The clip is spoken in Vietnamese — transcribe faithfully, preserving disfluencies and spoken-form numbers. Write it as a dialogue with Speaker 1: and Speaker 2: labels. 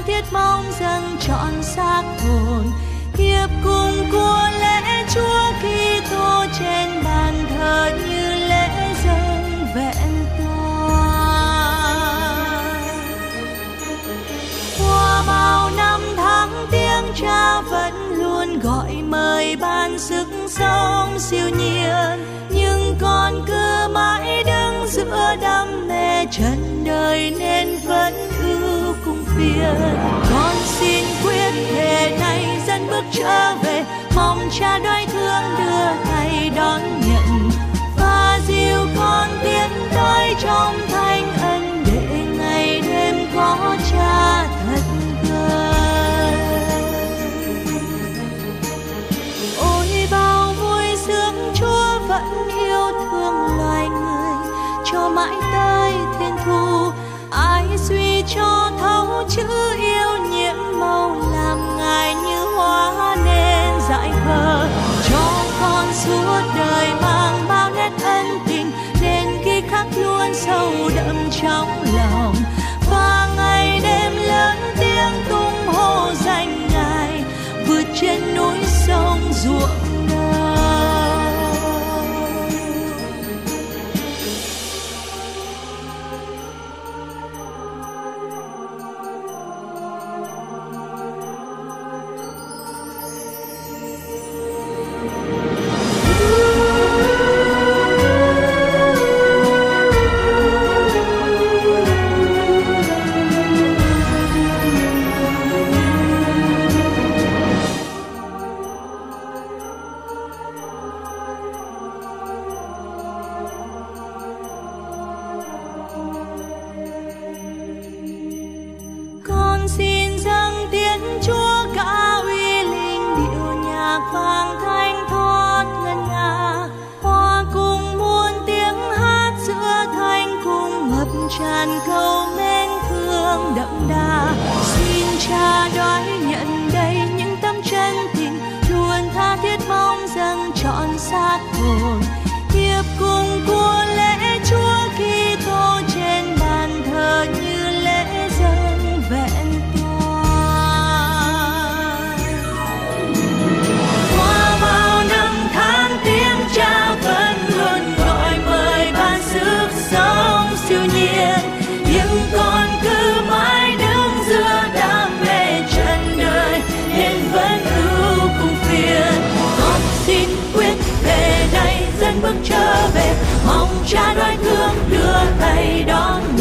Speaker 1: tha thiết mong dâng trọn xác hồn, hiệp cùng của lễ Chúa Kitô trên bàn thờ như lễ dâng vẹn toàn. Qua bao năm tháng tiếng Cha vẫn luôn gọi mời ban sức sống siêu nhiên, nhưng con cứ mãi đứng giữa đam mê trần đời nên vẫn ưu cùng phiền. Con xin quyết thề này dẫn bước trở về, mong Cha đoái thương đưa tay đón nhận và dìu con tiến tới trong thánh ân, để ngày đêm có Cha thật gần. Ôi bao vui sướng Chúa vẫn yêu thương loài người, cho mãi tới thiên thu. Ai suy cho thấu chữ yêu nhiễm màu, làm Ngài như hoa nên dại khờ, cho con suốt đời mang bao nét ân tình, nên ghi khắc luôn sâu đậm trong lòng. Và ngày đêm lớn tiếng tung hô danh Ngài, vượt trên núi sông ruộng đời. Vang thanh thoát ngân nga, hòa cùng muôn tiếng hát giữa thanh cung, ngập tràn câu mến thương đậm đà. Xin Cha đoái nhận đây những tấm chân tình, luôn tha thiết mong dâng trọn xác hồn, hiệp cùng của lễ Chúa Kitô trên bàn thờ như lễ dâng vẹn toàn. Qua bao năm tháng tiếng Cha vẫn luôn gọi mời ban sức sống siêu nhiên, nhưng con cứ mãi đứng giữa đam mê trần đời nên vẫn ưu cùng phiền. Con xin quyết về đây dẫn bước trở về, mong Cha đoái thương đưa tay đón